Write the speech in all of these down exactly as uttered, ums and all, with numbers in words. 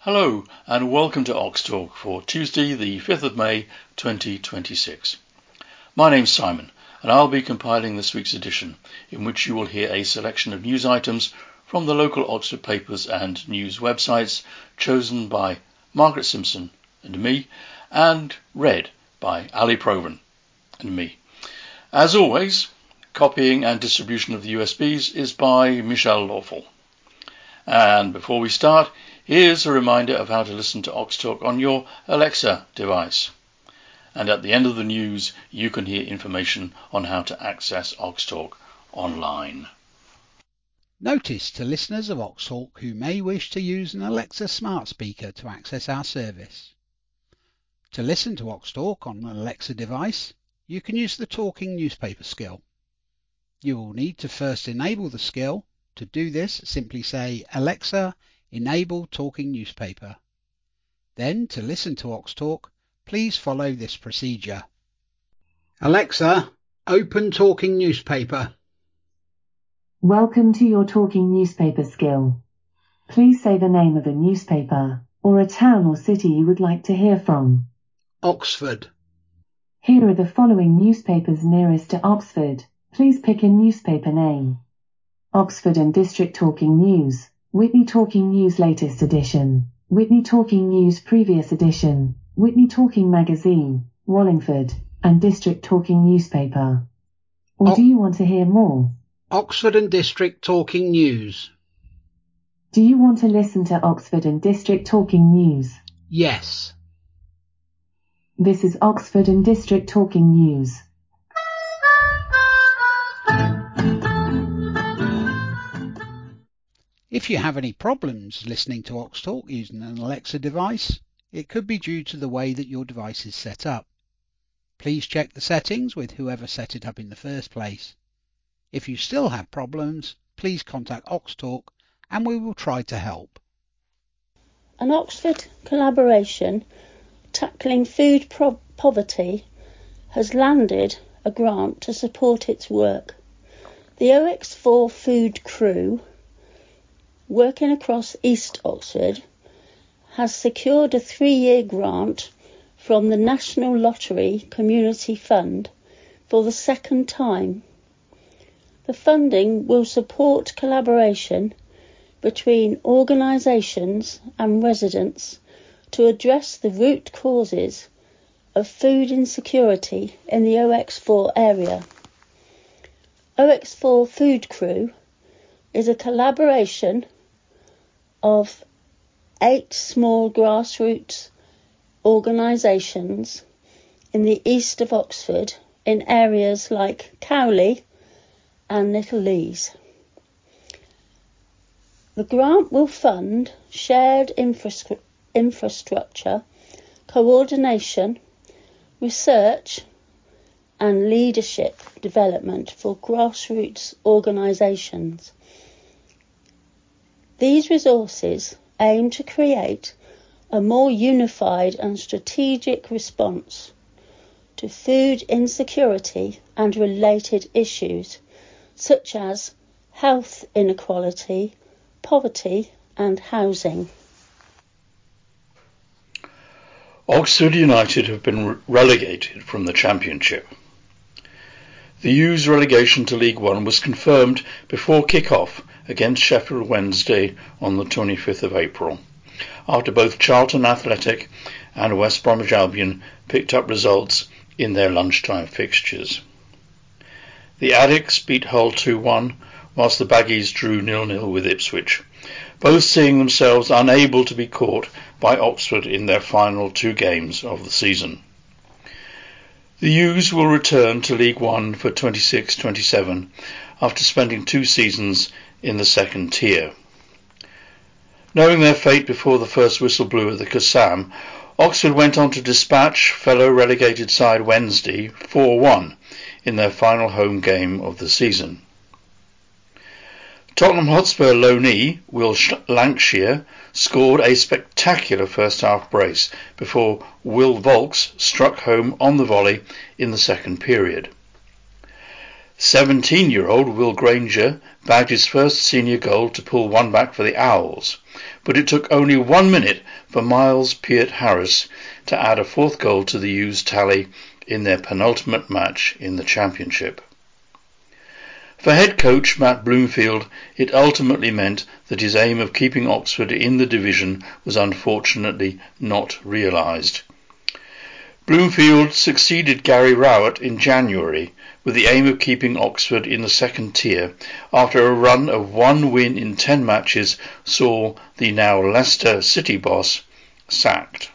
Hello and welcome to Ox Talk for Tuesday the fifth of May twenty twenty-six. My name's Simon and I'll be compiling this week's edition, in which you will hear a selection of news items from the local Oxford papers and news websites, chosen by Margaret Simpson and me, and read by Ali Provan and me. As always, copying and distribution of the U S Bs is by Michelle Lawful. And before we start, here's a reminder of how to listen to Ox Talk on your Alexa device. And at the end of the news, you can hear information on how to access Ox Talk online. Notice to listeners of Ox Talk who may wish to use an Alexa smart speaker to access our service. To listen to Ox Talk on an Alexa device, you can use the talking newspaper skill. You will need to first enable the skill. To do this, simply say, Alexa, enable talking newspaper. Then, to listen to Ox Talk, please follow this procedure. Alexa, open talking newspaper. Welcome to your talking newspaper skill. Please say the name of a newspaper, or a town or city you would like to hear from. Oxford. Here are the following newspapers nearest to Oxford. Please pick a newspaper name. Oxford and District Talking News, Whitney Talking News Latest Edition, Whitney Talking News Previous Edition, Whitney Talking Magazine, Wallingford, and District Talking Newspaper. Or O- do you want to hear more? Oxford and District Talking News. Do you want to listen to Oxford and District Talking News? Yes. This is Oxford and District Talking News. If you have any problems listening to Ox Talk using an Alexa device, it could be due to the way that your device is set up. Please check the settings with whoever set it up in the first place. If you still have problems, please contact Ox Talk and we will try to help. An Oxford collaboration tackling food pro- poverty has landed a grant to support its work. The O X four Food Crew, working across East Oxford, has secured a three-year grant from the National Lottery Community Fund for the second time. The funding will support collaboration between organisations and residents to address the root causes of food insecurity in the O X four area. O X four Food Crew is a collaboration of eight small grassroots organisations in the east of Oxford in areas like Cowley and Little Lees. The grant will fund shared infra- infrastructure, coordination, research and leadership development for grassroots organisations. These resources aim to create a more unified and strategic response to food insecurity and related issues such as health inequality, poverty and housing. Oxford United have been relegated from the Championship. The U's relegation to League One was confirmed before kick-off against Sheffield Wednesday on the twenty-fifth of April, after both Charlton Athletic and West Bromwich Albion picked up results in their lunchtime fixtures. The Addicts beat Hull two one, whilst the Baggies drew nil nil with Ipswich, both seeing themselves unable to be caught by Oxford in their final two games of the season. The U's will return to League One for twenty-six twenty-seven after spending two seasons in the second tier. Knowing their fate before the first whistle blew at the Kassam, Oxford went on to dispatch fellow relegated side Wednesday four one in their final home game of the season. Tottenham Hotspur loanee Will Lancashire scored a spectacular first-half brace before Will Volks struck home on the volley in the second period. seventeen-year-old Will Granger bagged his first senior goal to pull one back for the Owls, but it took only one minute for Miles Peart-Harris to add a fourth goal to the U's tally in their penultimate match in the championship. For head coach Matt Bloomfield, it ultimately meant that his aim of keeping Oxford in the division was unfortunately not realised. Bloomfield succeeded Gary Rowett in January with the aim of keeping Oxford in the second tier after a run of one win in ten matches saw the now Leicester City boss sacked.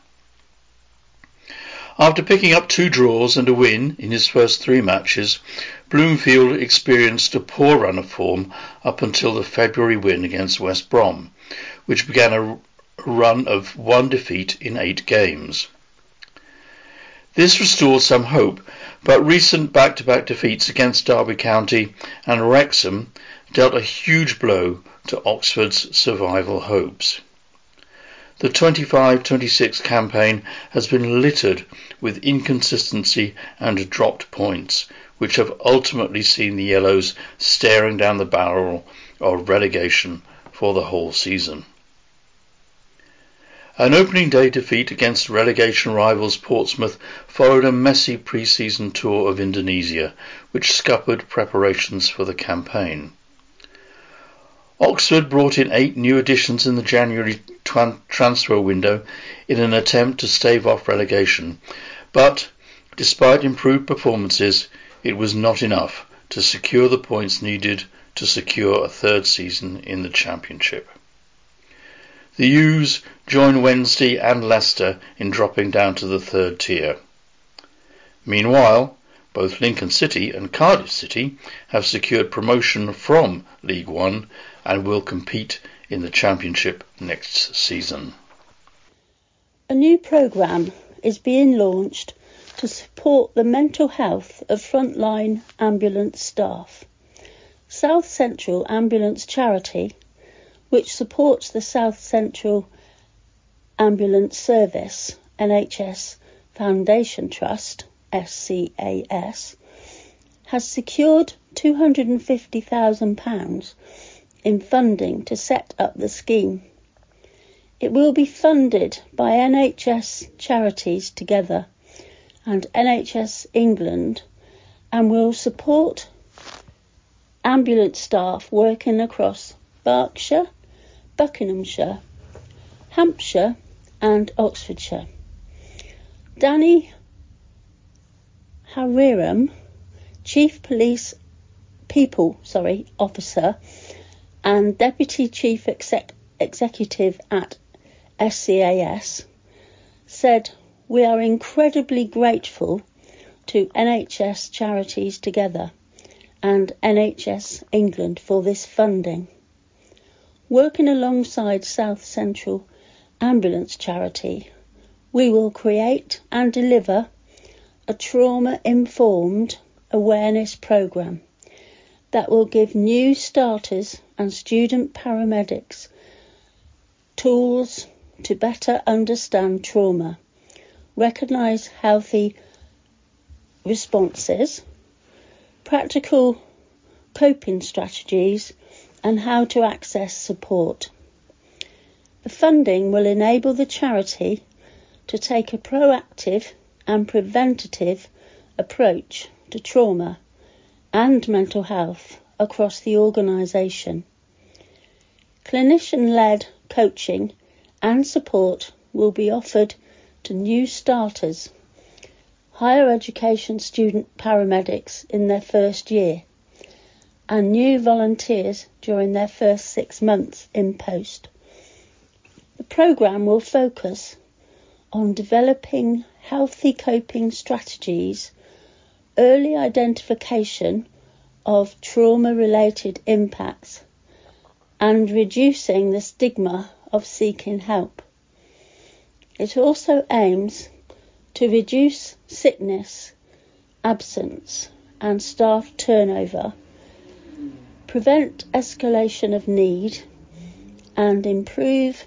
After picking up two draws and a win in his first three matches, Bloomfield experienced a poor run of form up until the February win against West Brom, which began a run of one defeat in eight games. This restored some hope, but recent back-to-back defeats against Derby County and Wrexham dealt a huge blow to Oxford's survival hopes. The twenty-five twenty-six campaign has been littered with inconsistency and dropped points, which have ultimately seen the Yellows staring down the barrel of relegation for the whole season. An opening day defeat against relegation rivals Portsmouth followed a messy pre-season tour of Indonesia, which scuppered preparations for the campaign. Oxford brought in eight new additions in the January tran- transfer window in an attempt to stave off relegation, but despite improved performances, it was not enough to secure the points needed to secure a third season in the Championship. The U's join Wednesday and Leicester in dropping down to the third tier. Meanwhile, both Lincoln City and Cardiff City have secured promotion from League One and will compete in the Championship next season. A new programme is being launched to support the mental health of frontline ambulance staff. South Central Ambulance Charity, which supports the South Central Ambulance Service N H S Foundation Trust, S C A S, has secured two hundred fifty thousand pounds in funding to set up the scheme. It will be funded by N H S Charities Together and N H S England and will support ambulance staff working across Berkshire, Buckinghamshire, Hampshire and Oxfordshire. Danny Hariram, Chief Police People sorry, Officer and Deputy Chief Exec- Executive at S C A S, said, "We are incredibly grateful to N H S Charities Together and N H S England for this funding. Working alongside South Central Ambulance Charity, we will create and deliver a trauma-informed awareness programme that will give new starters and student paramedics tools to better understand trauma, recognise healthy responses, practical coping strategies and how to access support. The funding will enable the charity to take a proactive and preventative approach to trauma and mental health across the organisation. Clinician-led coaching and support will be offered to new starters, higher education student paramedics in their first year, and new volunteers during their first six months in post. The programme will focus on developing healthy coping strategies, early identification of trauma-related impacts, and reducing the stigma of seeking help. It also aims to reduce sickness, absence, and staff turnover, prevent escalation of need, and improve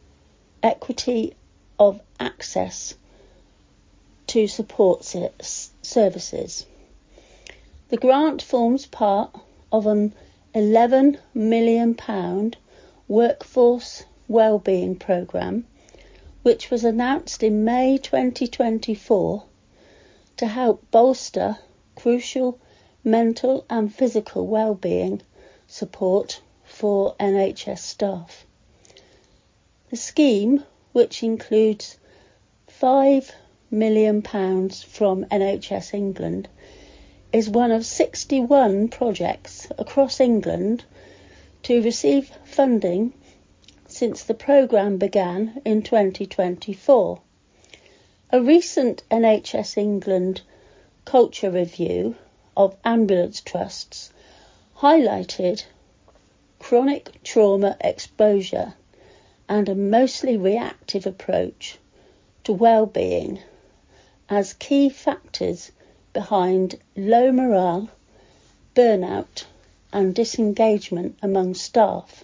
equity of access to support services. The grant forms part of an eleven million pounds workforce wellbeing programme, which was announced in May twenty twenty-four to help bolster crucial mental and physical wellbeing support for N H S staff. The scheme, which includes five million pounds from N H S England, is one of sixty-one projects across England to receive funding since the programme began in twenty twenty-four. A recent N H S England culture review of ambulance trusts highlighted chronic trauma exposure and a mostly reactive approach to well-being as key factors behind low morale, burnout and disengagement among staff.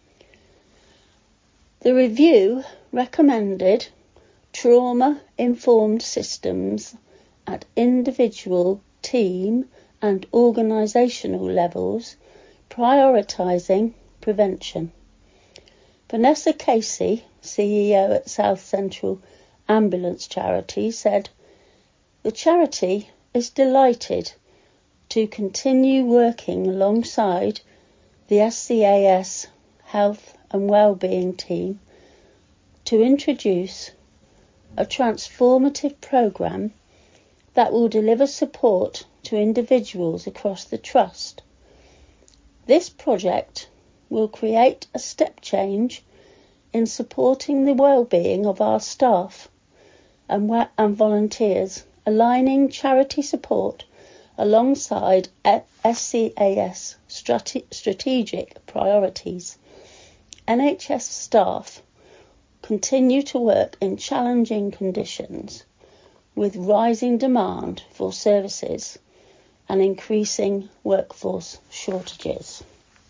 The review recommended trauma-informed systems at individual, team and organisational levels, prioritising prevention. Vanessa Casey, C E O at South Central Ambulance Charity, said, "The charity is delighted to continue working alongside the S C A S Health and Wellbeing team to introduce a transformative programme that will deliver support to individuals across the Trust. This project will create a step change in supporting the well-being of our staff and, and volunteers, aligning charity support alongside S C A S strate- strategic priorities. N H S staff continue to work in challenging conditions with rising demand for services and increasing workforce shortages."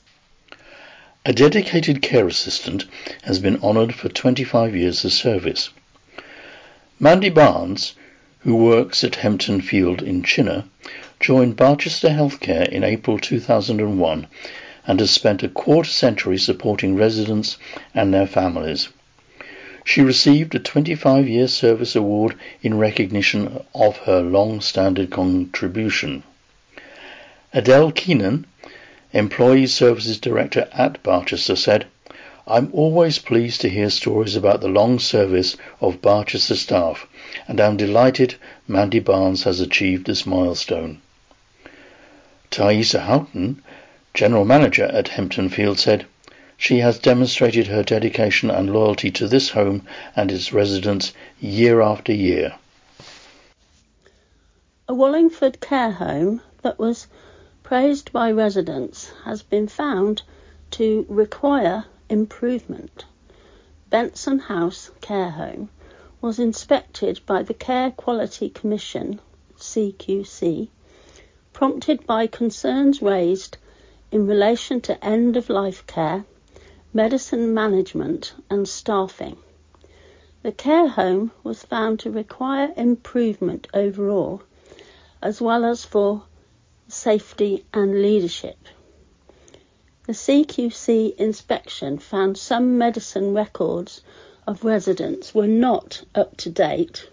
A dedicated care assistant has been honoured for twenty-five years of service. Mandy Barnes, who works at Hempton Field in Chinnor, joined Barchester Healthcare in April two thousand one and has spent a quarter century supporting residents and their families. She received a twenty-five year service award in recognition of her long-standing contribution. Adele Keenan, Employee Services Director at Barchester, said, "I'm always pleased to hear stories about the long service of Barchester staff, and I'm delighted Mandy Barnes has achieved this milestone." Thaisa Houghton, General Manager at Hempton Field, said, "She has demonstrated her dedication and loyalty to this home and its residents year after year." A Wallingford care home that was praised by residents has been found to require improvement. Benson House Care Home was inspected by the Care Quality Commission, C Q C, prompted by concerns raised in relation to end-of-life care, medicine management and staffing. The care home was found to require improvement overall, as well as for safety and leadership. The C Q C inspection found some medicine records of residents were not up to date.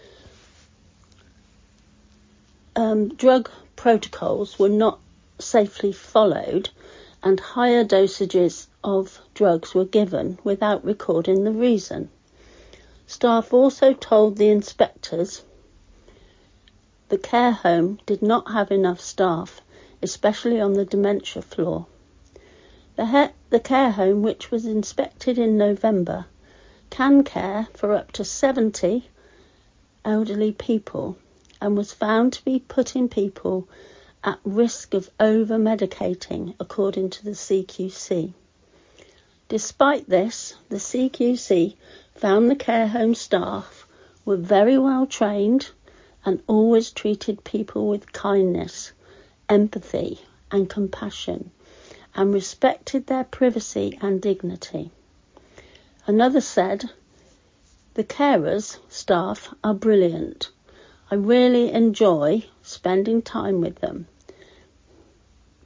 Um, drug protocols were not safely followed, and higher dosages of drugs were given without recording the reason. Staff also told the inspectors the care home did not have enough staff, especially on the dementia floor. The, he- the care home, which was inspected in November, can care for up to seventy elderly people and was found to be putting people at risk of over-medicating, according to the C Q C. Despite this, the C Q C found the care home staff were very well trained and always treated people with kindness, empathy and compassion, and respected their privacy and dignity. Another said, "The carers staff are brilliant. I really enjoy spending time with them.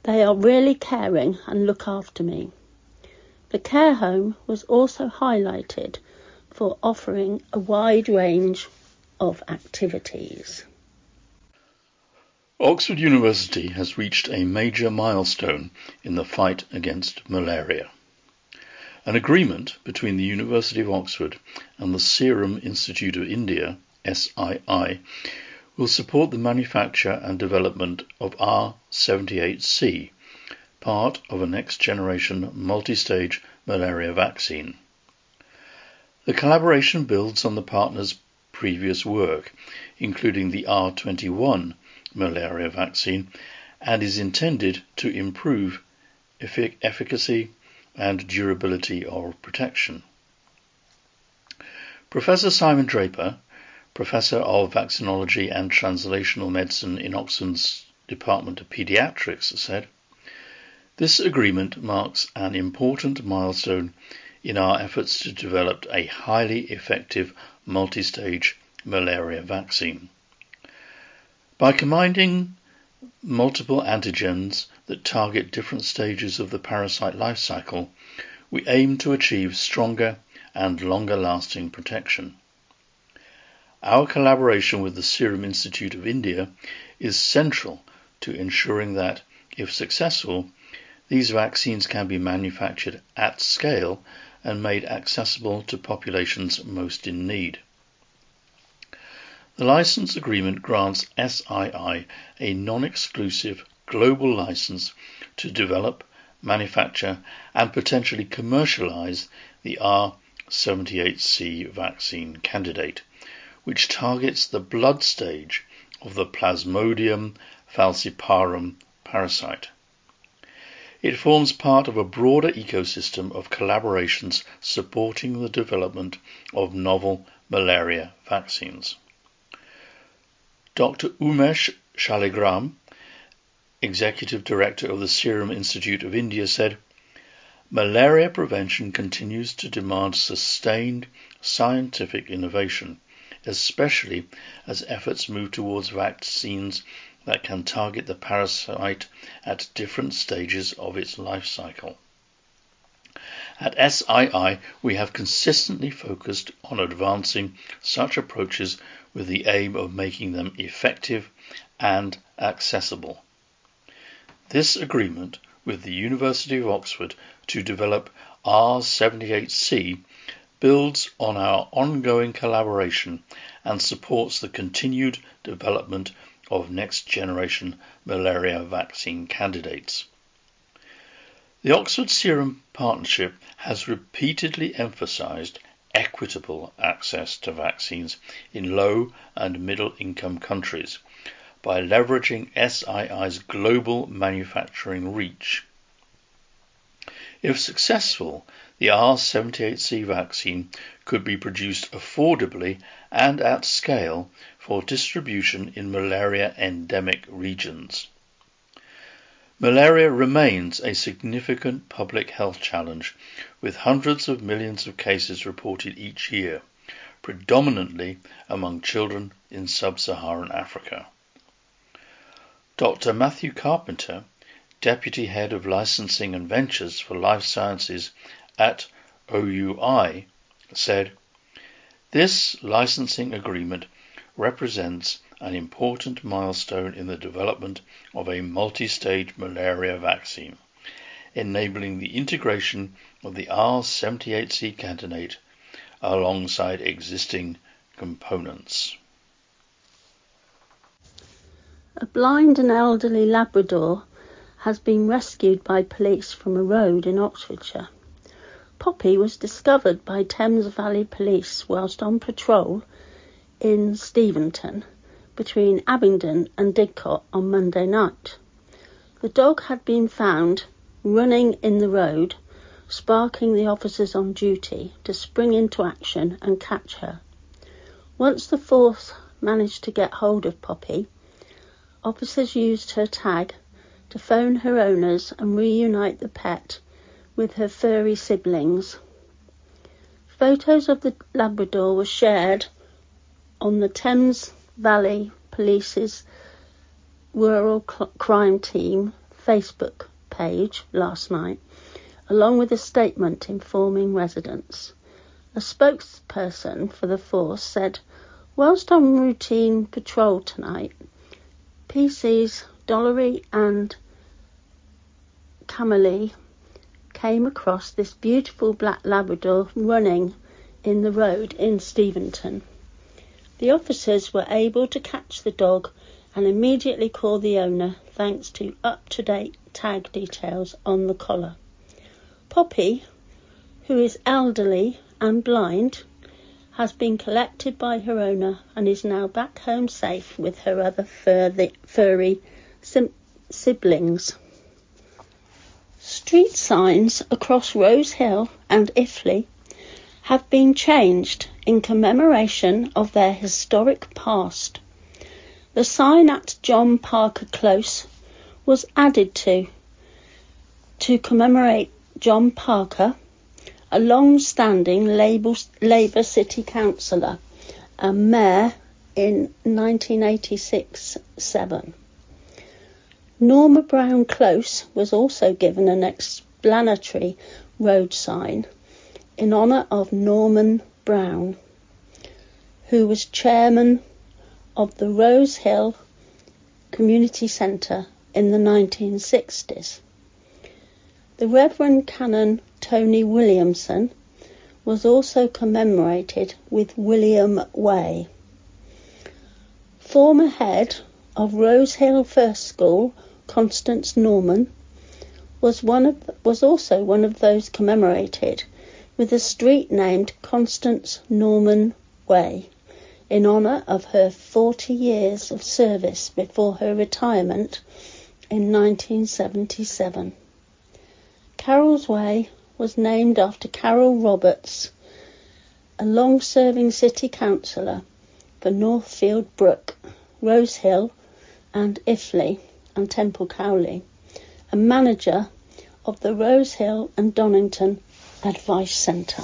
They are really caring and look after me. The care home was also highlighted for offering a wide range of activities. Oxford University has reached a major milestone in the fight against malaria. An agreement between the University of Oxford and the Serum Institute of India, S I I, will support the manufacture and development of R seventy-eight C, part of a next-generation multi-stage malaria vaccine. The collaboration builds on the partners' previous work, including the R twenty-one malaria vaccine, and is intended to improve effic- efficacy and durability of protection. Professor Simon Draper, Professor of Vaccinology and Translational Medicine in Oxford's Department of Paediatrics, said, "This agreement marks an important milestone in our efforts to develop a highly effective multi-stage malaria vaccine. By combining multiple antigens that target different stages of the parasite life cycle, we aim to achieve stronger and longer-lasting protection. Our collaboration with the Serum Institute of India is central to ensuring that, if successful, these vaccines can be manufactured at scale and made accessible to populations most in need. The license agreement grants S I I a non-exclusive global license to develop, manufacture, and potentially commercialize the R seventy-eight C vaccine candidate, which targets the blood stage of the Plasmodium falciparum parasite. It forms part of a broader ecosystem of collaborations supporting the development of novel malaria vaccines. Doctor Umesh Shaligram, Executive Director of the Serum Institute of India, said, "Malaria prevention continues to demand sustained scientific innovation, especially as efforts move towards vaccines that can target the parasite at different stages of its life cycle. At S I I, we have consistently focused on advancing such approaches with the aim of making them effective and accessible. This agreement with the University of Oxford to develop R seventy-eight C builds on our ongoing collaboration and supports the continued development of next-generation malaria vaccine candidates. The Oxford Serum Partnership has repeatedly emphasized equitable access to vaccines in low and middle-income countries by leveraging S I I's global manufacturing reach. If successful, the R seventy-eight C vaccine could be produced affordably and at scale for distribution in malaria endemic regions. Malaria remains a significant public health challenge, with hundreds of millions of cases reported each year, predominantly among children in sub-Saharan Africa. Doctor Matthew Carpenter, Deputy Head of Licensing and Ventures for Life Sciences at O U I, said, "This licensing agreement represents an important milestone in the development of a multi-stage malaria vaccine, enabling the integration of the R seventy-eight C candidate alongside existing components." A blind and elderly Labrador has been rescued by police from a road in Oxfordshire. Poppy was discovered by Thames Valley Police whilst on patrol in Steventon between Abingdon and Didcot on Monday night. The dog had been found running in the road, sparking the officers on duty to spring into action and catch her. Once the force managed to get hold of Poppy, officers used her tag to phone her owners and reunite the pet with her furry siblings. Photos of the Labrador were shared on the Thames Valley Police's Rural Crime Team Facebook page last night, along with a statement informing residents. A spokesperson for the force said, "Whilst on routine patrol tonight, P Cs Dollery and Camille came across this beautiful black Labrador running in the road in Steventon. The officers were able to catch the dog and immediately call the owner thanks to up-to-date tag details on the collar. Poppy, who is elderly and blind, has been collected by her owner and is now back home safe with her other furry, furry sim- siblings." Street signs across Rose Hill and Iffley have been changed in commemoration of their historic past. The sign at John Parker Close was added to to commemorate John Parker, a long-standing Labour City Councillor and Mayor in nineteen eighty-six seven. Norma Brown Close was also given an explanatory road sign in honour of Norman Brown, who was chairman of the Rose Hill Community Centre in the nineteen sixties. The Reverend Canon Tony Williamson was also commemorated with William Way. Former head of Rose Hill First School, Constance Norman, was one of was also one of those commemorated with a street named Constance Norman Way in honour of her forty years of service before her retirement in nineteen seventy-seven. Carroll's Way was named after Carroll Roberts, a long-serving city councillor for Northfield Brook, Rose Hill and Iffley and Temple Cowley, and manager of the Rose Hill and Donington Advice Centre.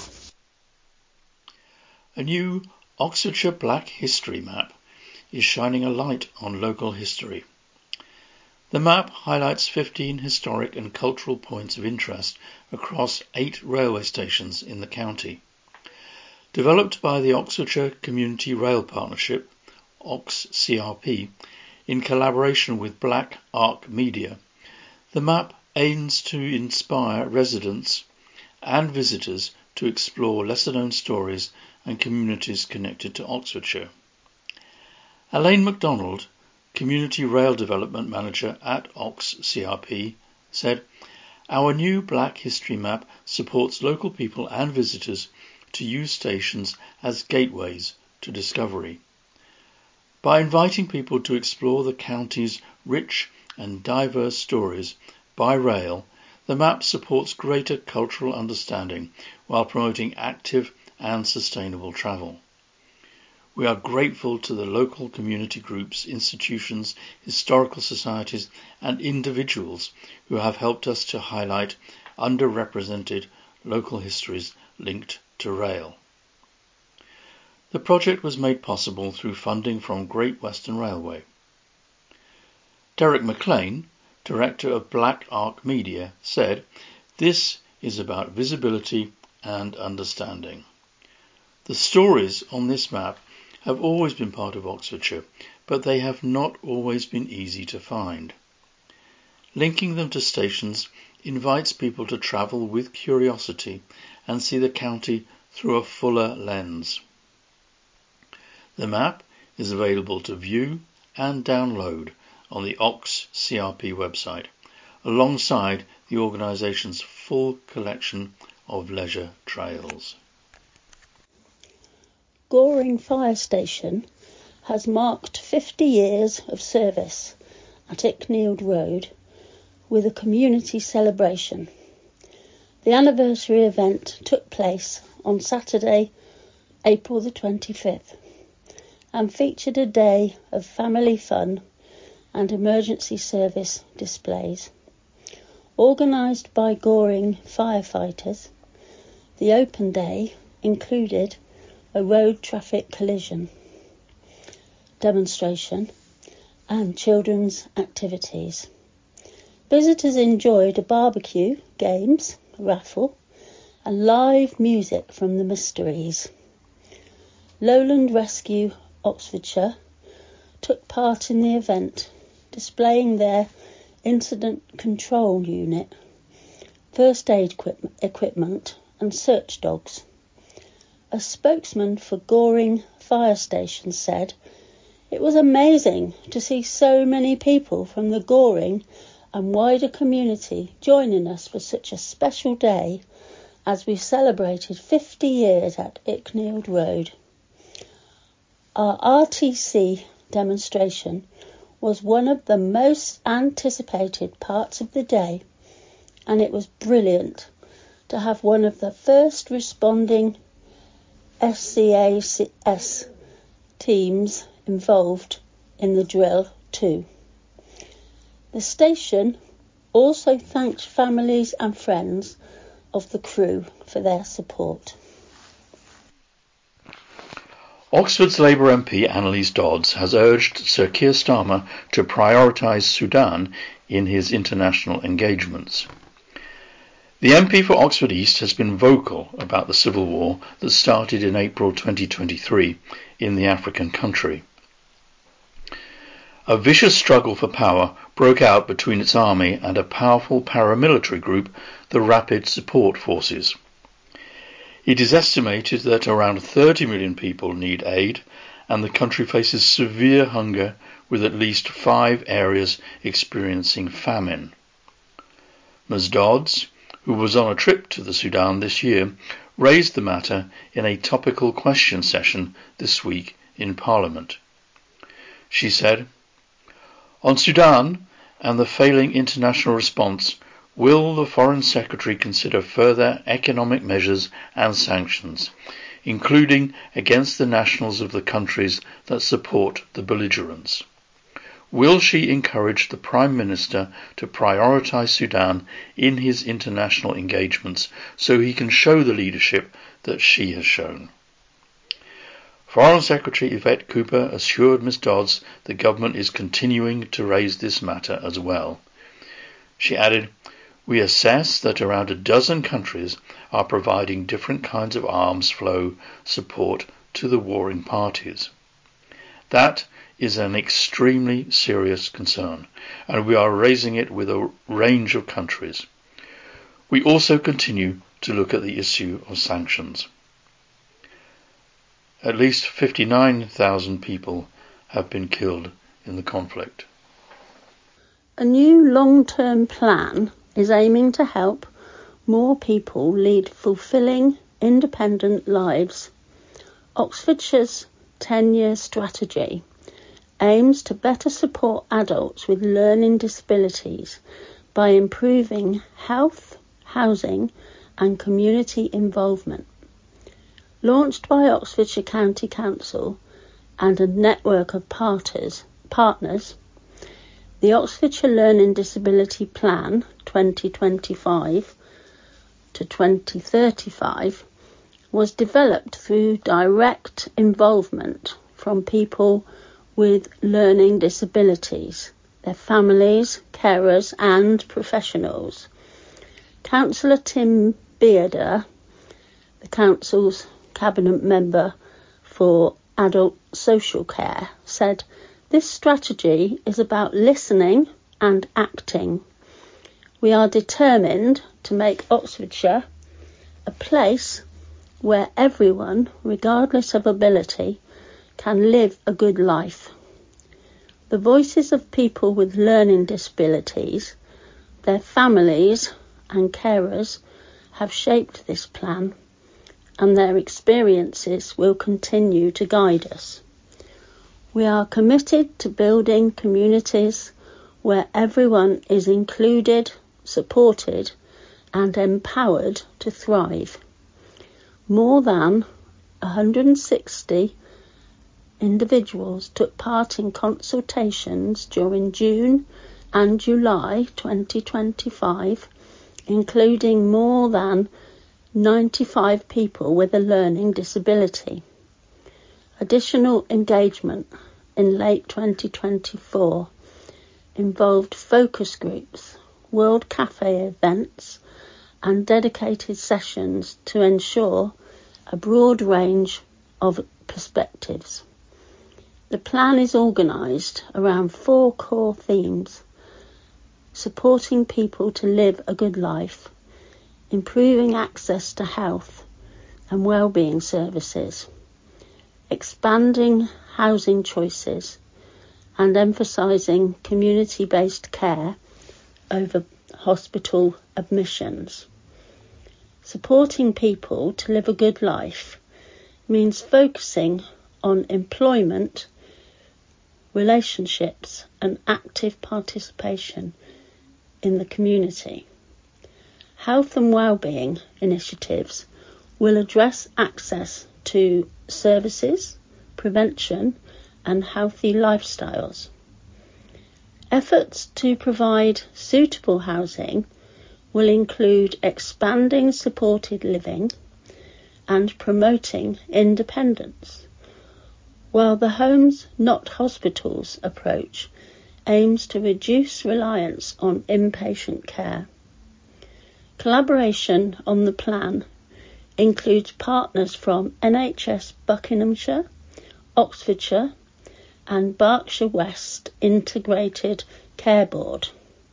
A new Oxfordshire Black History map is shining a light on local history. The map highlights fifteen historic and cultural points of interest across eight railway stations in the county. Developed by the Oxfordshire Community Rail Partnership, Ox C R P, in collaboration with Black Arc Media, the map aims to inspire residents and visitors to explore lesser-known stories and communities connected to Oxfordshire. Elaine MacDonald, Community Rail Development Manager at Ox C R P, said, "Our new Black History map supports local people and visitors to use stations as gateways to discovery. By inviting people to explore the county's rich and diverse stories by rail, the map supports greater cultural understanding while promoting active and sustainable travel. We are grateful to the local community groups, institutions, historical societies and individuals who have helped us to highlight underrepresented local histories linked to rail." The project was made possible through funding from Great Western Railway. Derek McLean, Director of Black Arc Media, said, "This is about visibility and understanding. The stories on this map have always been part of Oxfordshire, but they have not always been easy to find. Linking them to stations invites people to travel with curiosity and see the county through a fuller lens." The map is available to view and download on the Ox C R P website, alongside the organisation's full collection of leisure trails. Goring Fire Station has marked fifty years of service at Icknield Road with a community celebration. The anniversary event took place on Saturday, April the twenty-fifth, and featured a day of family fun and emergency service displays. Organised by Goring firefighters, the open day included a road traffic collision demonstration and children's activities. Visitors enjoyed a barbecue, games, a raffle, and live music from the Mysteries. Lowland Rescue Oxfordshire took part in the event, displaying their incident control unit, first aid equip- equipment and search dogs. A spokesman for Goring Fire Station said, "It was amazing to see so many people from the Goring and wider community joining us for such a special day as we celebrated fifty years at Icknield Road. Our R T C demonstration was one of the most anticipated parts of the day, and it was brilliant to have one of the first responding S C A S teams involved in the drill too." The station also thanked families and friends of the crew for their support. Oxford's Labour M P Annalise Dodds has urged Sir Keir Starmer to prioritise Sudan in his international engagements. The M P for Oxford East has been vocal about the civil war that started in April twenty twenty-three in the African country. A vicious struggle for power broke out between its army and a powerful paramilitary group, the Rapid Support Forces. It is estimated that around thirty million people need aid, and the country faces severe hunger, with at least five areas experiencing famine. Miz Dodds, who was on a trip to the Sudan this year, raised the matter in a topical question session this week in Parliament. She said, "On Sudan and the failing international response, will the Foreign Secretary consider further economic measures and sanctions, including against the nationals of the countries that support the belligerents? Will she encourage the Prime Minister to prioritise Sudan in his international engagements so he can show the leadership that she has shown?" Foreign Secretary Yvette Cooper assured Miz Dodds the government is continuing to raise this matter as well. She added, "We assess that around a dozen countries are providing different kinds of arms flow support to the warring parties. That is an extremely serious concern, and we are raising it with a range of countries. We also continue to look at the issue of sanctions." At least fifty-nine thousand people have been killed in the conflict. A new long-term plan is aiming to help more people lead fulfilling, independent lives. Oxfordshire's ten-year strategy aims to better support adults with learning disabilities by improving health, housing and community involvement. Launched by Oxfordshire County Council and a network of partners, partners, the Oxfordshire Learning Disability Plan twenty twenty-five to twenty thirty-five was developed through direct involvement from people with learning disabilities, their families, carers and professionals. Councillor Tim Bearder, the Council's Cabinet Member for Adult Social Care, said, "This strategy is about listening and acting. We are determined to make Oxfordshire a place where everyone, regardless of ability, can live a good life. The voices of people with learning disabilities, their families and carers have shaped this plan, and their experiences will continue to guide us. We are committed to building communities where everyone is included, supported and empowered to thrive." More than one hundred sixty individuals took part in consultations during June and July twenty twenty-five, including more than ninety-five people with a learning disability. Additional engagement in late twenty twenty-four involved focus groups World Cafe events and dedicated sessions to ensure a broad range of perspectives. The plan is organised around four core themes: supporting people to live a good life, improving access to health and well-being services, expanding housing choices, and emphasising community-based care over hospital admissions. Supporting people to live a good life means focusing on employment, relationships, and active participation in the community. Health and wellbeing initiatives will address access to services, prevention, and healthy lifestyles. Efforts to provide suitable housing will include expanding supported living and promoting independence, while the Homes Not Hospitals approach aims to reduce reliance on inpatient care. Collaboration on the plan includes partners from N H S Buckinghamshire, Oxfordshire and Berkshire West Integrated Care Board,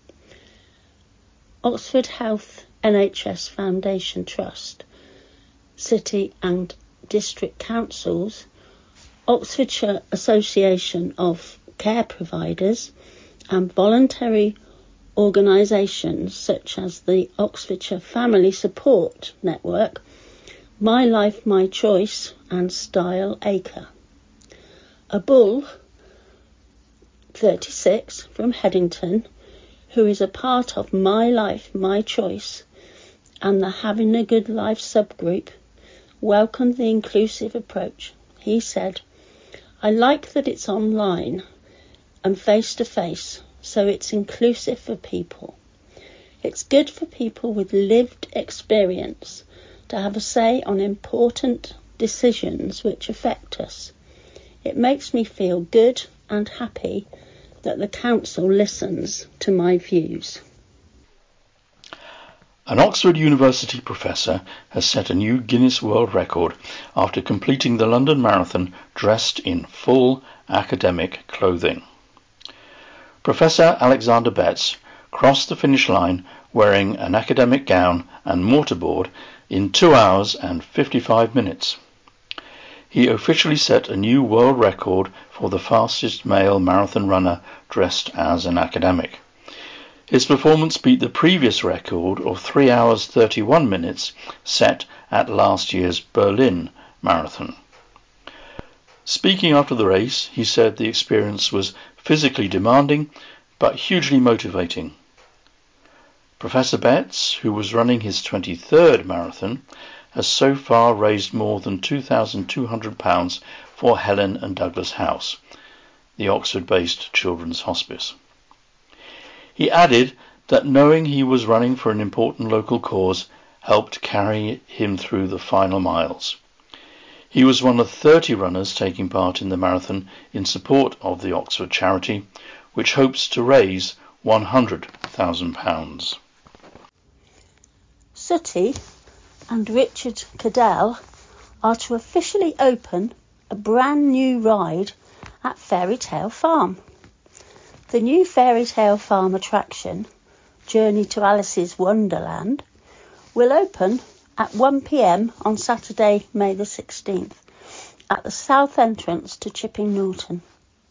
Oxford Health N H S Foundation Trust, City and District Councils, Oxfordshire Association of Care Providers, and voluntary organisations such as the Oxfordshire Family Support Network, My Life, My Choice and Style Acre. A bull, thirty-six, from Headington, who is a part of My Life, My Choice and the Having a Good Life subgroup, welcomed the inclusive approach. He said, "I like that it's online and face-to-face, so it's inclusive for people. It's good for people with lived experience to have a say on important decisions which affect us. It makes me feel good and happy that the council listens to my views." An Oxford University professor has set a new Guinness World Record after completing the London Marathon dressed in full academic clothing. Professor Alexander Betts crossed the finish line wearing an academic gown and mortarboard in two hours and fifty-five minutes. He officially set a new world record for the fastest male marathon runner dressed as an academic. His performance beat the previous record of three hours thirty-one minutes set at last year's Berlin Marathon. Speaking after the race, he said the experience was physically demanding but hugely motivating. Professor Betts, who was running his twenty-third marathon, has so far raised more than two thousand two hundred pounds for Helen and Douglas House, the Oxford-based children's hospice. He added that knowing he was running for an important local cause helped carry him through the final miles. He was one of thirty runners taking part in the marathon in support of the Oxford charity, which hopes to raise one hundred thousand pounds. Sooty and Richard Cadell are to officially open a brand new ride at Fairy Tale Farm. The new Fairy Tale Farm attraction, Journey to Alice's Wonderland, will open at one p m on Saturday, May the sixteenth, at the south entrance to Chipping Norton.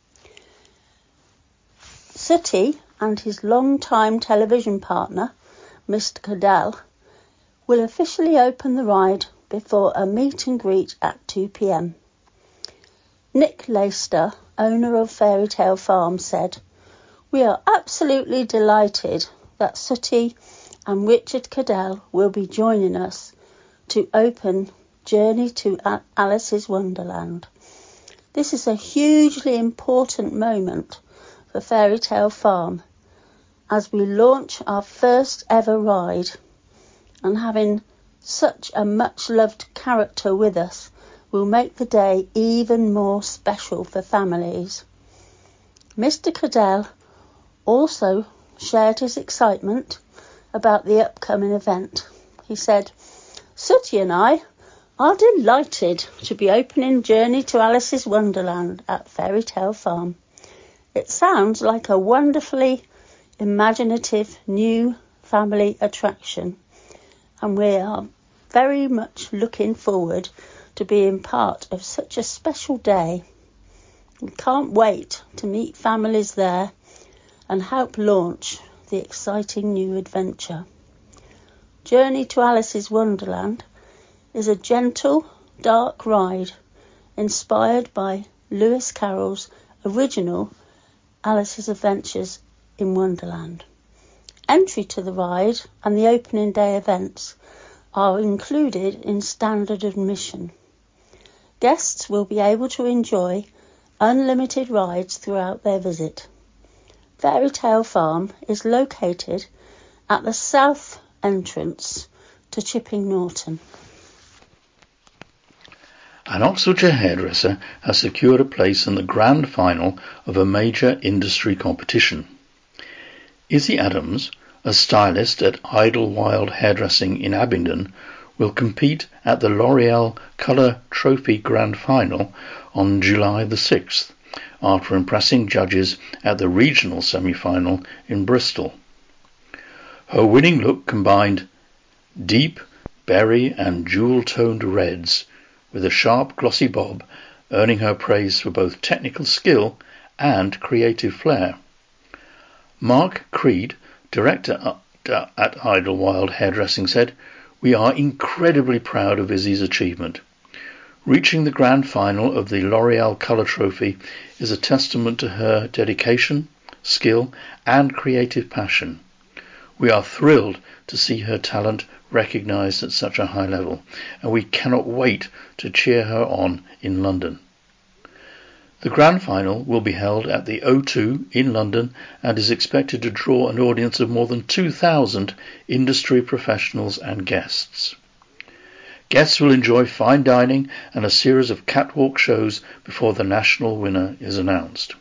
Sooty and his long-time television partner, Mister Cadell, will officially open the ride before a meet and greet at two p m. Nick Laister, owner of Fairy Tale Farm, said, "We are absolutely delighted that Sooty and Richard Cadell will be joining us to open Journey to Alice's Wonderland. This is a hugely important moment for Fairy Tale Farm as we launch our first ever ride, and having such a much-loved character with us will make the day even more special for families." Mister Cadell also shared his excitement about the upcoming event. He said, "Sooty and I are delighted to be opening Journey to Alice's Wonderland at Fairy Tale Farm. It sounds like a wonderfully imaginative new family attraction, and we are very much looking forward to being part of such a special day. We can't wait to meet families there and help launch the exciting new adventure." Journey to Alice's Wonderland is a gentle, dark ride inspired by Lewis Carroll's original Alice's Adventures in Wonderland. Entry to the ride and the opening day events are included in standard admission. Guests will be able to enjoy unlimited rides throughout their visit. Fairy Tale Farm is located at the south entrance to Chipping Norton. An Oxfordshire hairdresser has secured a place in the grand final of a major industry competition. Izzy Adams, a stylist at Idlewild Hairdressing in Abingdon, will compete at the L'Oreal Colour Trophy Grand Final on July the sixth, after impressing judges at the regional semi-final in Bristol. Her winning look combined deep berry and jewel-toned reds with a sharp glossy bob, earning her praise for both technical skill and creative flair. Mark Creed, director at Idlewild Hairdressing, said, "We are incredibly proud of Izzy's achievement. Reaching the grand final of the L'Oreal Colour Trophy is a testament to her dedication, skill and creative passion. We are thrilled to see her talent recognised at such a high level, and we cannot wait to cheer her on in London." The grand final will be held at the O two in London and is expected to draw an audience of more than two thousand industry professionals and guests. Guests will enjoy fine dining and a series of catwalk shows before the national winner is announced.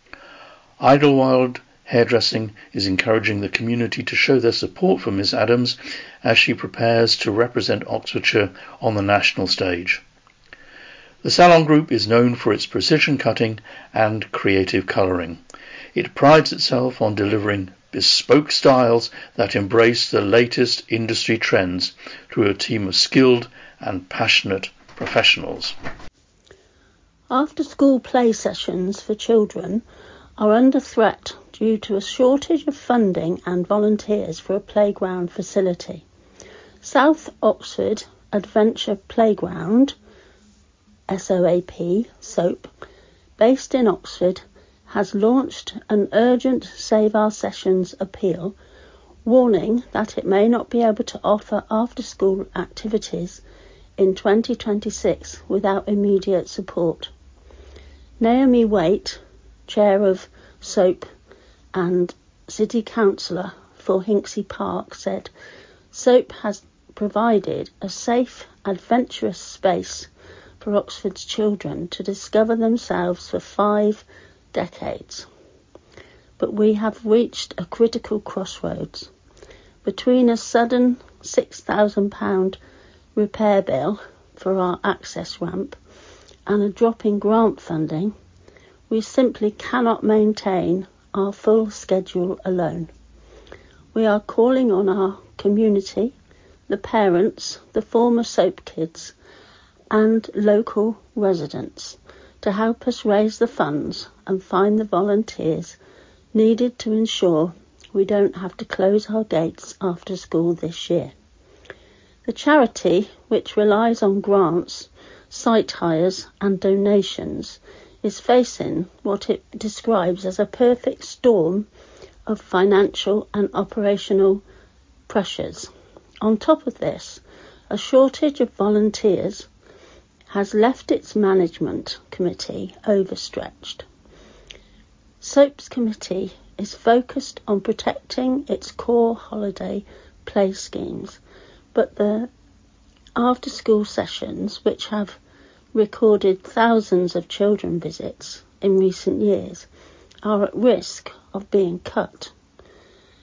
Idlewild Hairdressing is encouraging the community to show their support for Miss Adams as she prepares to represent Oxfordshire on the national stage. The Salon Group is known for its precision cutting and creative colouring. It prides itself on delivering bespoke styles that embrace the latest industry trends through a team of skilled and passionate professionals. After-school play sessions for children are under threat due to a shortage of funding and volunteers for a playground facility. South Oxford Adventure Playground, S O A P, SOAP, based in Oxford, has launched an urgent Save Our Sessions appeal, warning that it may not be able to offer after-school activities in twenty twenty-six without immediate support. Naomi Waite, chair of SOAP and city councillor for Hinksey Park, said, "SOAP has provided a safe, adventurous space for Oxford's children to discover themselves for five decades. But we have reached a critical crossroads. Between a sudden six thousand pounds repair bill for our access ramp and a drop in grant funding, we simply cannot maintain our full schedule alone. We are calling on our community, the parents, the former SOAP kids, and local residents to help us raise the funds and find the volunteers needed to ensure we don't have to close our gates after school this year." The charity, which relies on grants, site hires and donations, is facing what it describes as a perfect storm of financial and operational pressures. On top of this, a shortage of volunteers has left its management committee overstretched. SOAP's committee is focused on protecting its core holiday play schemes, but the after-school sessions, which have recorded thousands of children visits in recent years, are at risk of being cut.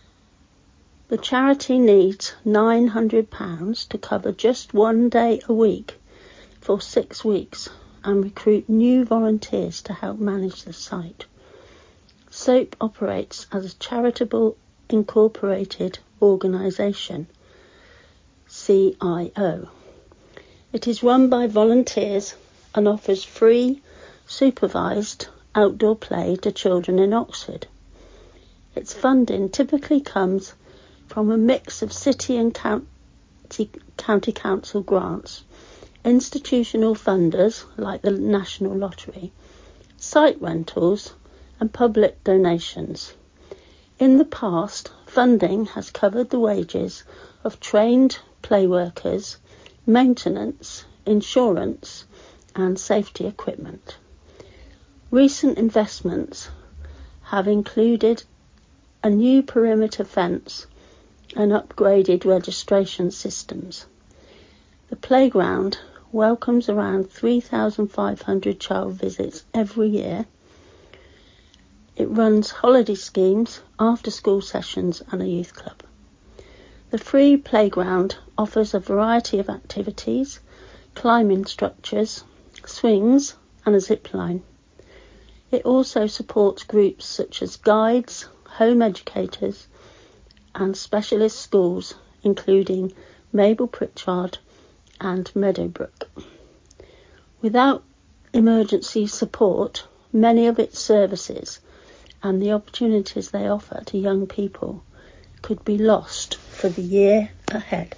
The charity needs nine hundred pounds to cover just one day a week for six weeks and recruit new volunteers to help manage the site. SOAP operates as a charitable incorporated organisation, C I O. It is run by volunteers and offers free, supervised outdoor play to children in Oxford. Its funding typically comes from a mix of city and county, county council grants, institutional funders like the National Lottery, site rentals and public donations. In the past, funding has covered the wages of trained play workers, maintenance, insurance and safety equipment. Recent investments have included a new perimeter fence and upgraded registration systems. The playground welcomes around three thousand five hundred child visits every year. It runs holiday schemes, after-school sessions and a youth club. The free playground offers a variety of activities, climbing structures, swings and a zip line. It also supports groups such as guides, home educators and specialist schools including Mabel Pritchard and Meadowbrook. Without emergency support, many of its services and the opportunities they offer to young people could be lost for the year ahead.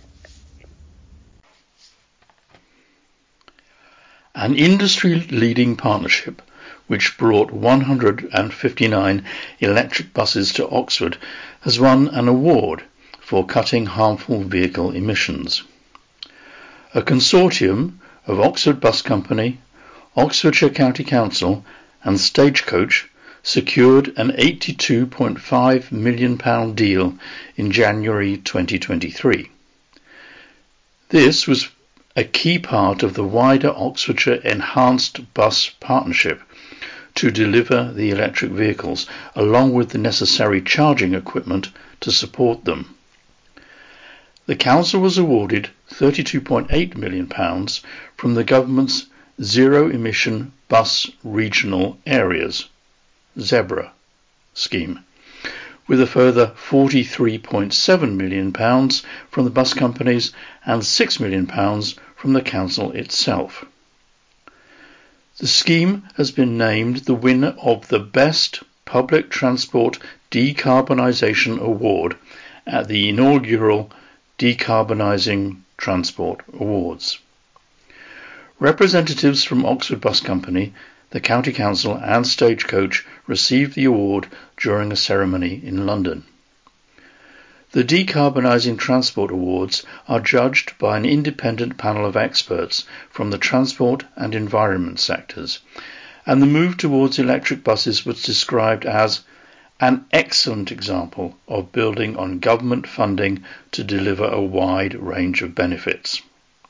An industry-leading partnership which brought one hundred fifty-nine electric buses to Oxford has won an award for cutting harmful vehicle emissions. A consortium of Oxford Bus Company, Oxfordshire County Council and Stagecoach secured an eighty-two point five million pounds deal in January twenty twenty-three. This was a key part of the wider Oxfordshire Enhanced Bus Partnership to deliver the electric vehicles, along with the necessary charging equipment to support them. The Council was awarded thirty-two point eight million pounds from the Government's Zero Emission Bus Regional Areas ZEBRA scheme, with a further forty-three point seven million pounds from the bus companies and six million pounds from the Council itself. The scheme has been named the winner of the Best Public Transport Decarbonisation Award at the inaugural Decarbonising Transport Awards. Representatives from Oxford Bus Company, the County Council and Stagecoach received the award during a ceremony in London. The Decarbonising Transport Awards are judged by an independent panel of experts from the transport and environment sectors, and the move towards electric buses was described as an excellent example of building on government funding to deliver a wide range of benefits.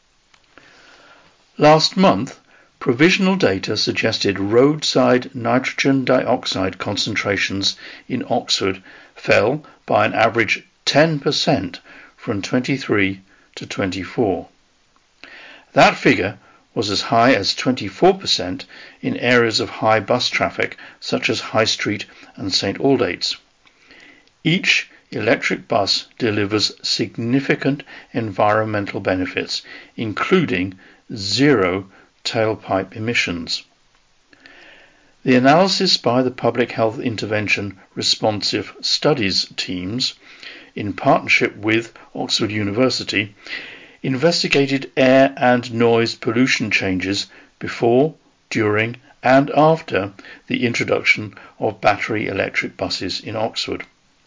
Last month, provisional data suggested roadside nitrogen dioxide concentrations in Oxford fell by an average ten percent from twenty-three to twenty-four. That figure was as high as twenty-four percent in areas of high bus traffic such as High Street and St Aldate's. Each electric bus delivers significant environmental benefits, including zero tailpipe emissions. The analysis by the Public Health Intervention Responsive Studies teams, in partnership with Oxford University, investigated air and noise pollution changes before, during and after the introduction of battery electric buses in Oxford.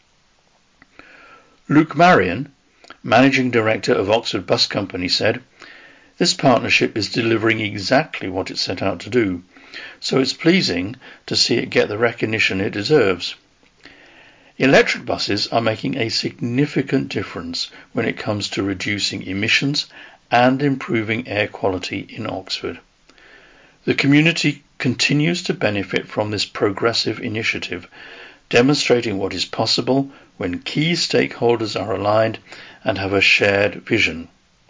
Luke Marion, Managing Director of Oxford Bus Company, said, "This partnership is delivering exactly what it set out to do, so it's pleasing to see it get the recognition it deserves. Electric buses are making a significant difference when it comes to reducing emissions and improving air quality in Oxford. The community continues to benefit from this progressive initiative, demonstrating what is possible when key stakeholders are aligned and have a shared vision.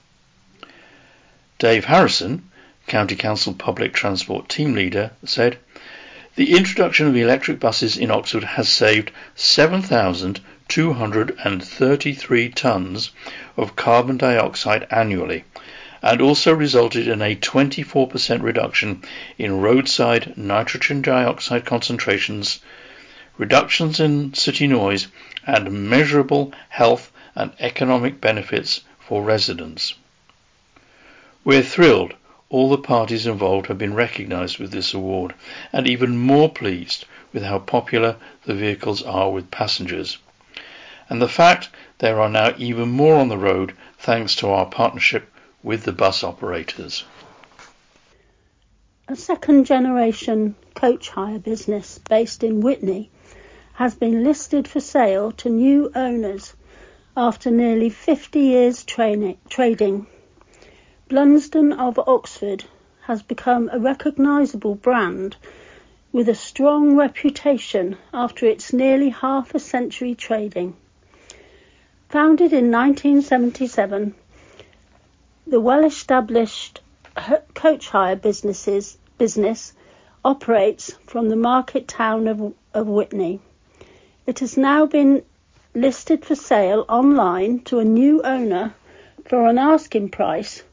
Dave Harrison, County Council Public Transport Team Leader, said, "The introduction of electric buses in Oxford has saved seven thousand two hundred thirty-three tonnes of carbon dioxide annually, and also resulted in a twenty-four percent reduction in roadside nitrogen dioxide concentrations, reductions in city noise, and measurable health and economic benefits for residents. We're thrilled all the parties involved have been recognised with this award, and even more pleased with how popular the vehicles are with passengers, and the fact there are now even more on the road thanks to our partnership with the bus operators." A second-generation coach hire business based in Witney has been listed for sale to new owners after nearly fifty years training, trading. Blunsdon of Oxford has become a recognisable brand with a strong reputation after its nearly half a century trading. Founded in nineteen seventy-seven, the well-established coach hire businesses, business operates from the market town of, of Witney. It has now been listed for sale online to a new owner for an asking price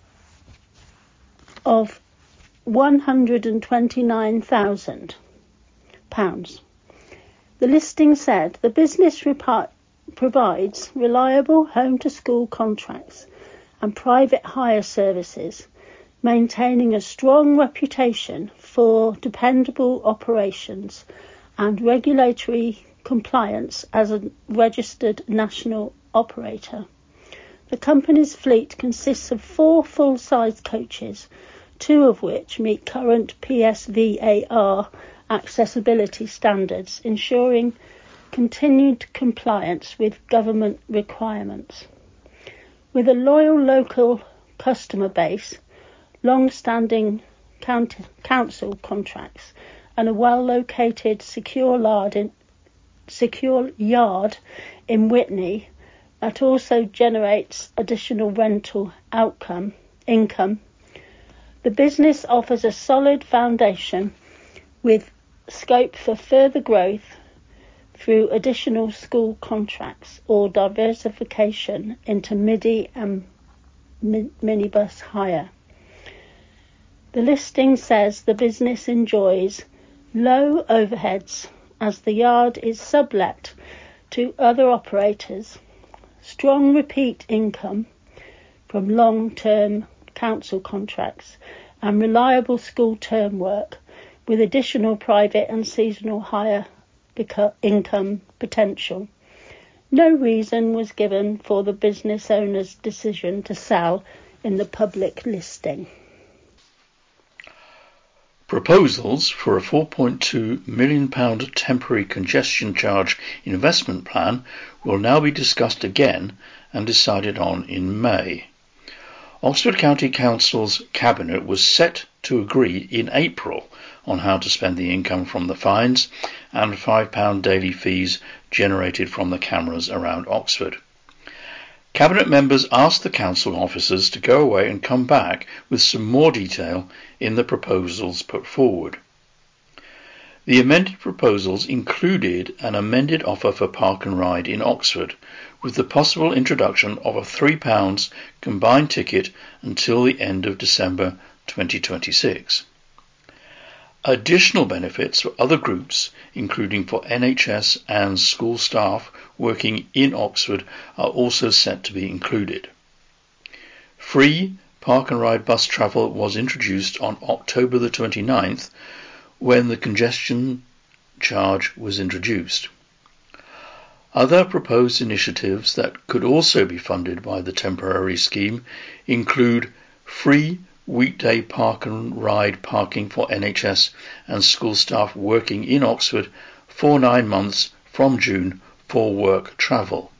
of one hundred twenty-nine thousand pounds. The listing said the business repi- provides reliable home-to-school contracts and private hire services, maintaining a strong reputation for dependable operations and regulatory compliance as a registered national operator. The company's fleet consists of four full-size coaches, two of which meet current P S V A R accessibility standards, ensuring continued compliance with government requirements. With a loyal local customer base, long-standing council contracts, and a well-located secure yard in, secure yard in Witney that also generates additional rental outcome income, the business offers a solid foundation with scope for further growth through additional school contracts or diversification into midi and mi- minibus hire. The listing says the business enjoys low overheads as the yard is sublet to other operators, strong repeat income from long-term council contracts, and reliable school term work with additional private and seasonal hire income potential. No reason was given for the business owner's decision to sell in the public listing. Proposals for a four point two million pounds temporary congestion charge investment plan will now be discussed again and decided on in May. Oxford County Council's Cabinet was set to agree in April on how to spend the income from the fines and five pounds daily fees generated from the cameras around Oxford. Cabinet members asked the council officers to go away and come back with some more detail in the proposals put forward. The amended proposals included an amended offer for park and ride in Oxford, with the possible introduction of a three pounds combined ticket until the end of December twenty twenty-six. Additional benefits for other groups, including for N H S and school staff working in Oxford, are also set to be included. Free park and ride bus travel was introduced on October the twenty-ninth, when the congestion charge was introduced. Other proposed initiatives that could also be funded by the temporary scheme include free weekday park and ride parking for N H S and school staff working in Oxford for nine months from June for work travel.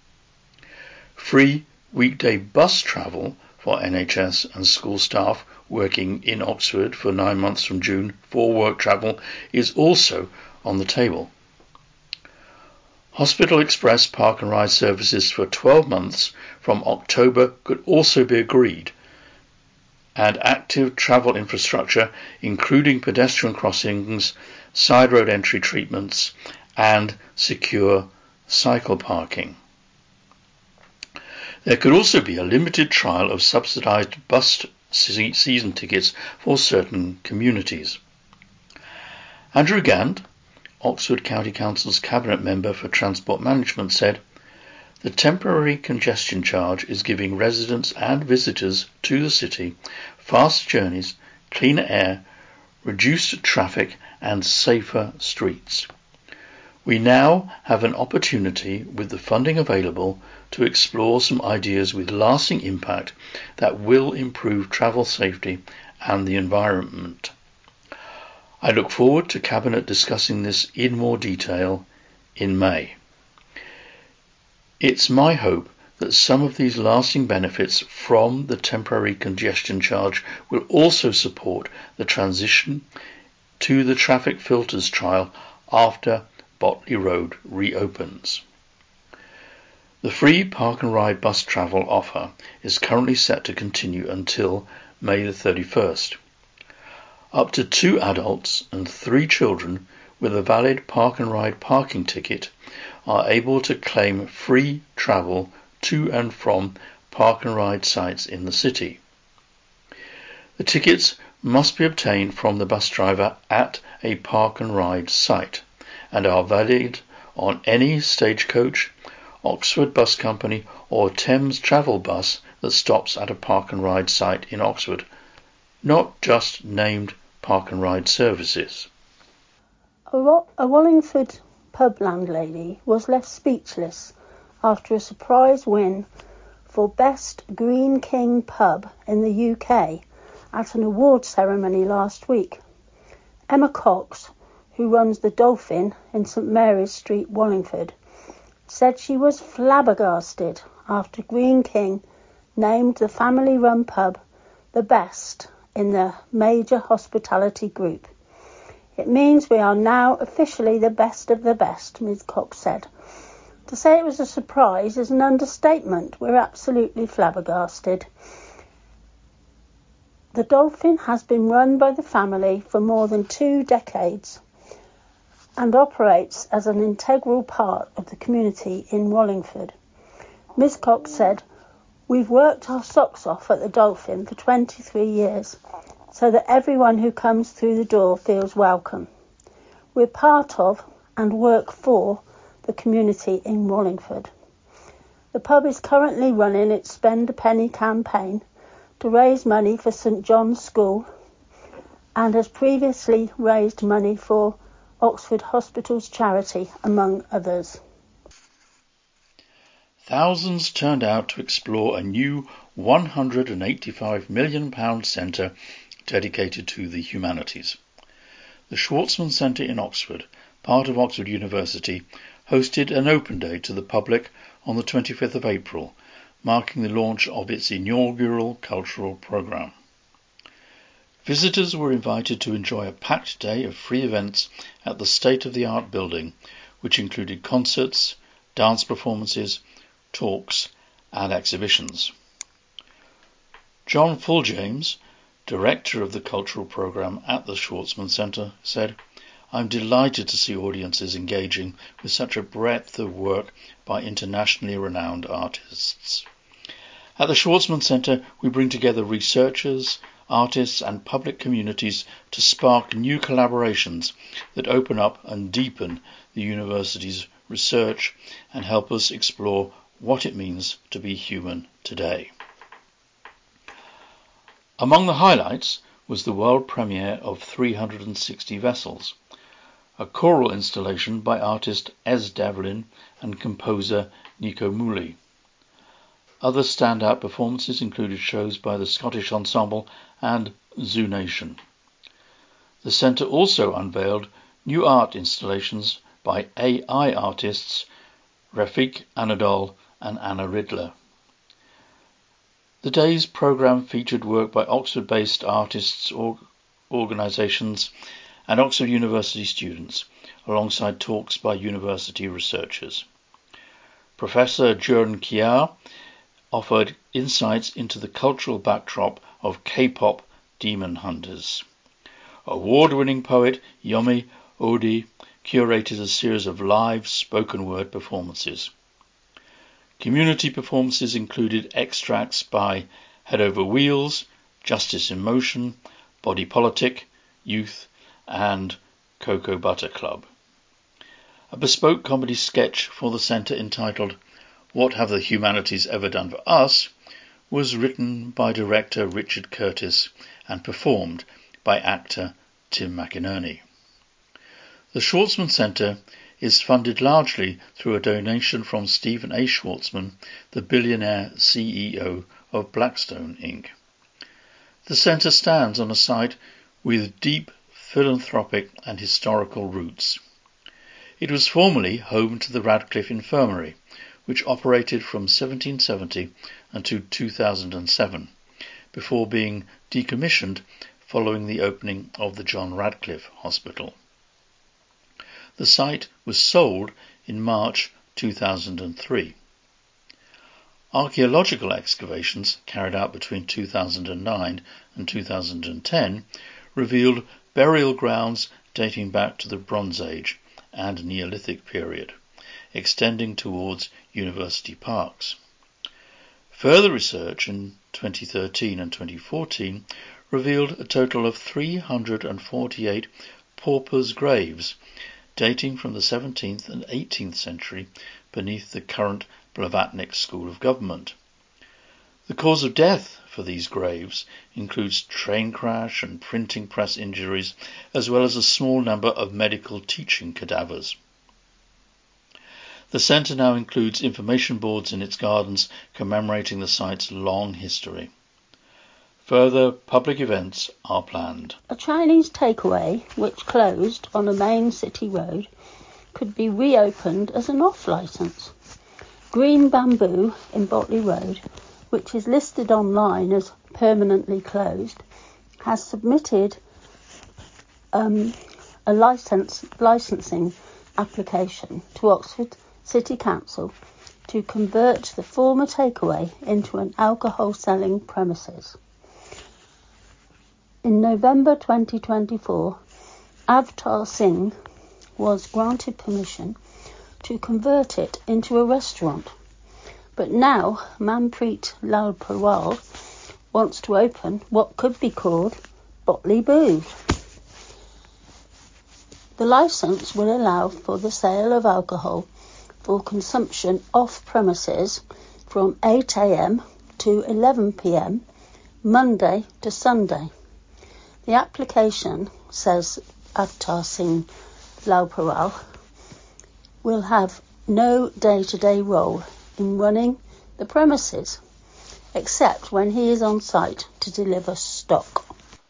Free weekday bus travel for N H S and school staff working in Oxford for nine months from June for work travel is also on the table. Hospital Express park and ride services for twelve months from October could also be agreed, and active travel infrastructure, including pedestrian crossings, side road entry treatments, and secure cycle parking. There could also be a limited trial of subsidised bus season tickets for certain communities. Andrew Gant, Oxford County Council's Cabinet Member for Transport Management, said, "The temporary congestion charge is giving residents and visitors to the city faster journeys, cleaner air, reduced traffic and safer streets. We now have an opportunity, with the funding available, to explore some ideas with lasting impact that will improve travel safety and the environment. I look forward to Cabinet discussing this in more detail in May. It's my hope that some of these lasting benefits from the temporary congestion charge will also support the transition to the traffic filters trial after Botley Road reopens." The free park and ride bus travel offer is currently set to continue until May the thirty-first. Up to two adults and three children with a valid park and ride parking ticket are able to claim free travel to and from park and ride sites in the city. The tickets must be obtained from the bus driver at a park and ride site and are valid on any Stagecoach, Oxford Bus Company or Thames Travel bus that stops at a park and ride site in Oxford, not just named park and ride services. A, a Wallingford pub landlady was left speechless after a surprise win for Best Green King Pub in the U K at an awards ceremony last week. Emma Cox, who runs the Dolphin in St Mary's Street, Wallingford, said she was flabbergasted after Green King named the family-run pub the best in the major hospitality group. "It means we are now officially the best of the best," Miz Cox said. To say it was a surprise is an understatement. We're absolutely flabbergasted. The Dolphin has been run by the family for more than two decades and operates as an integral part of the community in Wallingford. Miz Cox said, "We've worked our socks off at the Dolphin for twenty-three years so that everyone who comes through the door feels welcome. We're part of and work for the community in Wallingford." The pub is currently running its Spend a Penny campaign to raise money for St John's School and has previously raised money for Oxford Hospitals charity, among others. Thousands turned out to explore a new one hundred eighty-five million pounds centre dedicated to the humanities. The Schwarzman Centre in Oxford, part of Oxford University, hosted an open day to the public on the twenty-fifth of April, marking the launch of its inaugural cultural programme. Visitors were invited to enjoy a packed day of free events at the state-of-the-art building, which included concerts, dance performances, talks and exhibitions. John Fulljames, director of the cultural programme at the Schwarzman Centre, said, "I'm delighted to see audiences engaging with such a breadth of work by internationally renowned artists. At the Schwarzman Centre, we bring together researchers, artists and public communities to spark new collaborations that open up and deepen the university's research and help us explore what it means to be human today." Among the highlights was the world premiere of three hundred sixty Vessels, a choral installation by artist Ez Devlin and composer Nico Muhly. Other standout performances included shows by the Scottish Ensemble and Zoo Nation. The centre also unveiled new art installations by A I artists Refik Anadol and Anna Ridler. The day's programme featured work by Oxford-based artists, or organisations and Oxford University students, alongside talks by university researchers. Professor Jurn Kia offered insights into the cultural backdrop of K-pop Demon Hunters. Award-winning poet Yomi Odi curated a series of live spoken word performances. Community performances included extracts by Head Over Wheels, Justice in Motion, Body Politic, Youth, and Cocoa Butter Club. A bespoke comedy sketch for the centre entitled What Have the Humanities Ever Done for Us was written by director Richard Curtis and performed by actor Tim McInerney. The Schwarzman Centre is funded largely through a donation from Stephen A. Schwarzman, the billionaire C E O of Blackstone, Incorporated. The centre stands on a site with deep philanthropic and historical roots. It was formerly home to the Radcliffe Infirmary, which operated from seventeen seventy until two thousand seven, before being decommissioned following the opening of the John Radcliffe Hospital. The site was sold in March two thousand three. Archaeological excavations carried out between two thousand nine and two thousand ten revealed burial grounds dating back to the Bronze Age and Neolithic period, extending towards university parks. Further research in twenty thirteen and twenty fourteen revealed a total of three hundred forty-eight paupers' graves dating from the seventeenth and eighteenth century beneath the current Blavatnik School of Government. The cause of death for these graves includes train crash and printing press injuries, as well as a small number of medical teaching cadavers. The centre now includes information boards in its gardens commemorating the site's long history. Further public events are planned. A Chinese takeaway, which closed on a main city road, could be reopened as an off-licence. Green Bamboo in Botley Road, which is listed online as permanently closed, has submitted um, a license, licensing application to Oxford City Council to convert the former takeaway into an alcohol-selling premises. In November twenty twenty-four, Avtar Singh was granted permission to convert it into a restaurant, but now Manpreet Lal Parwal wants to open what could be called Botley Booze. The licence will allow for the sale of alcohol for consumption off premises from eight a.m. to eleven p.m. Monday to Sunday. The application, says Avtar Singh Lal Parwal, will have no day-to-day role in running the premises, except when he is on site to deliver stock.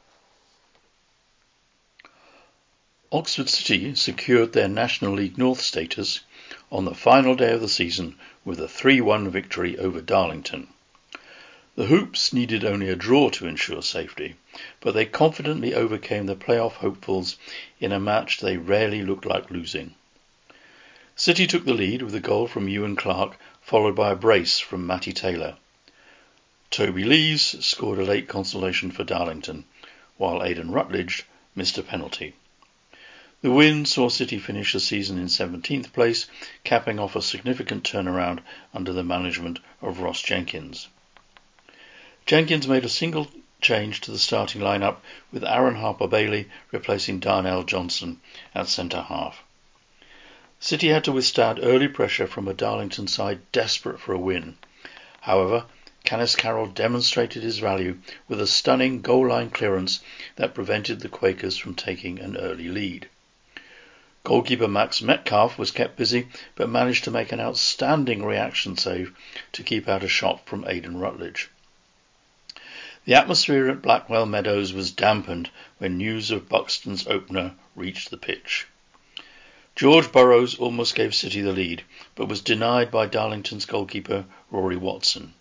Oxford City secured their National League North status on the final day of the season with a three one victory over Darlington. The Hoops needed only a draw to ensure safety, but they confidently overcame the playoff hopefuls in a match they rarely looked like losing. City took the lead with a goal from Ewan Clark, followed by a brace from Matty Taylor. Toby Lees scored a late consolation for Darlington, while Aidan Rutledge missed a penalty. The win saw City finish the season in seventeenth place, capping off a significant turnaround under the management of Ross Jenkins. Jenkins made a single change to the starting lineup, with Aaron Harper-Bailey replacing Darnell Johnson at centre-half. City had to withstand early pressure from a Darlington side desperate for a win. However, Canis Carroll demonstrated his value with a stunning goal-line clearance that prevented the Quakers from taking an early lead. Goalkeeper Max Metcalf was kept busy, but managed to make an outstanding reaction save to keep out a shot from Aidan Rutledge. The atmosphere at Blackwell Meadows was dampened when news of Buxton's opener reached the pitch. George Burrows almost gave City the lead, but was denied by Darlington's goalkeeper Rory Watson.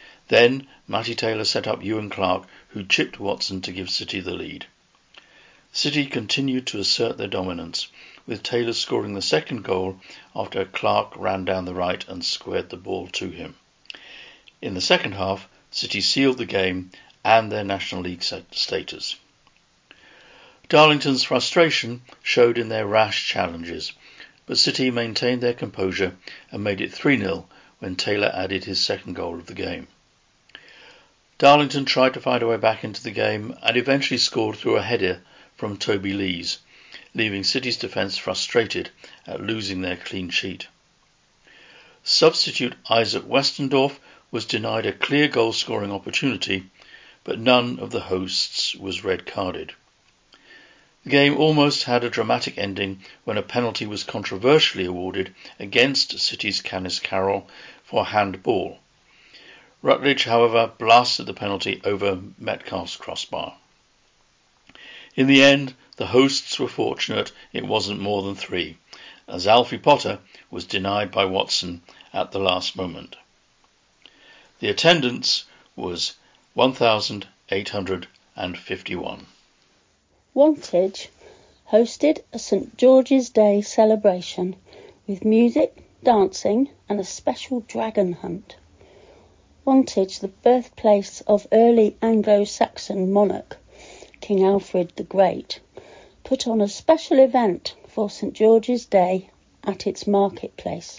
Then Matty Taylor set up Ewan Clark, who chipped Watson to give City the lead. City continued to assert their dominance, with Taylor scoring the second goal after Clark ran down the right and squared the ball to him. In the second half, City sealed the game and their National League status. Darlington's frustration showed in their rash challenges, but City maintained their composure and made it three nil when Taylor added his second goal of the game. Darlington tried to find a way back into the game and eventually scored through a header from Toby Lees, leaving City's defence frustrated at losing their clean sheet. Substitute Isaac Westendorf was denied a clear goal-scoring opportunity, but none of the hosts was red-carded. The game almost had a dramatic ending when a penalty was controversially awarded against City's Canis Carroll for handball. Rutledge, however, blasted the penalty over Metcalfe's crossbar. In the end, the hosts were fortunate it wasn't more than three, as Alfie Potter was denied by Watson at the last moment. The attendance was one thousand eight hundred fifty-one. Wantage hosted a St George's Day celebration with music, dancing and a special dragon hunt. Wantage, the birthplace of early Anglo-Saxon monarch King Alfred the Great, put on a special event for St George's Day at its marketplace.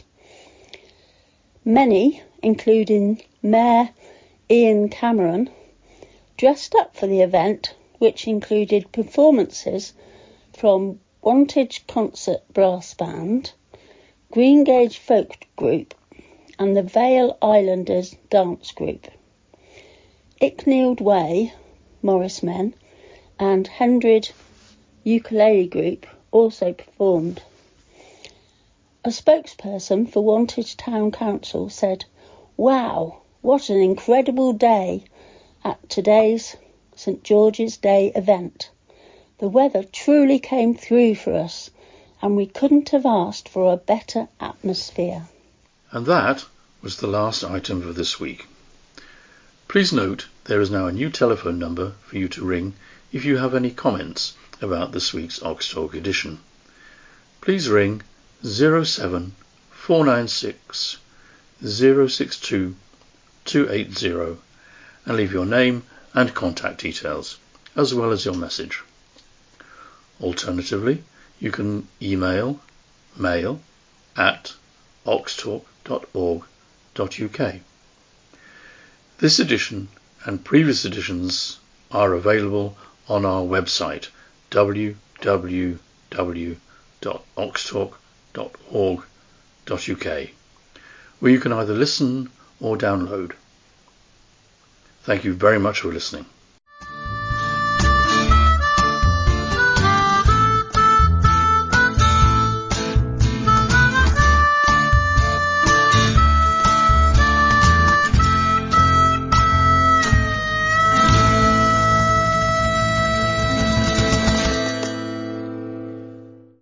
Many, including Mayor Ian Cameron, dressed up for the event, which included performances from Wantage Concert Brass Band, Greengage Folk Group and the Vale Islanders Dance Group. Icknield Way, Morris Men and Hendred Ukulele Group also performed. A spokesperson for Wantage Town Council said, "Wow, what an incredible day at today's St George's Day event. The weather truly came through for us and we couldn't have asked for a better atmosphere." And that was the last item for this week. Please note there is now a new telephone number for you to ring if you have any comments about this week's Ox Talk edition. Please ring zero seven four nine six zero six two two eight zero and leave your name and contact details, as well as your message. Alternatively, you can email mail at oxtalk dot org dot U K. This edition and previous editions are available on our website w w w dot oxtalk dot org dot U K, where you can either listen or download. Thank you very much for listening.